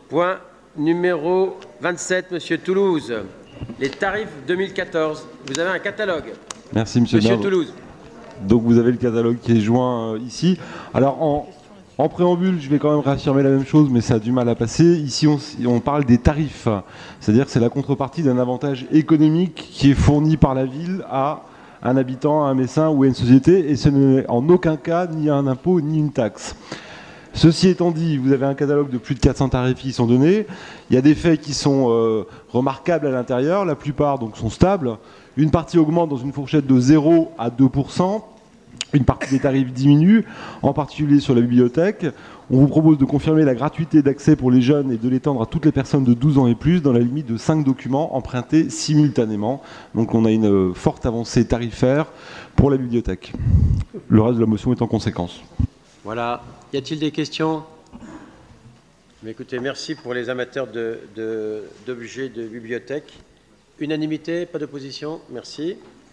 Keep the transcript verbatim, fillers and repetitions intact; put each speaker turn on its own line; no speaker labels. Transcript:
Point numéro vingt-sept, Monsieur Toulouse. Les tarifs deux mille quatorze. Vous avez un catalogue.
Merci, Monsieur,
Monsieur
Merle.
Toulouse.
Donc vous avez le catalogue qui est joint euh, ici. Alors en, en préambule, je vais quand même réaffirmer la même chose, mais ça a du mal à passer. Ici, on, on parle des tarifs. C'est-à-dire que c'est la contrepartie d'un avantage économique qui est fourni par la ville à un habitant, à un médecin ou à une société, et ce n'est en aucun cas ni un impôt ni une taxe. Ceci étant dit, vous avez un catalogue de plus de quatre cents tarifs qui sont donnés. Il y a des faits qui sont euh, remarquables à l'intérieur. La plupart donc, sont stables. Une partie augmente dans une fourchette de zéro à deux pour cent. Une partie des tarifs diminue, en particulier sur la bibliothèque. On vous propose de confirmer la gratuité d'accès pour les jeunes et de l'étendre à toutes les personnes de douze ans et plus dans la limite de cinq documents empruntés simultanément. Donc on a une forte avancée tarifaire pour la bibliothèque. Le reste de la motion est en conséquence.
Voilà. Y a-t-il des questions? Mais écoutez, merci pour les amateurs de, de, d'objets de bibliothèque. Unanimité, pas d'opposition? Merci.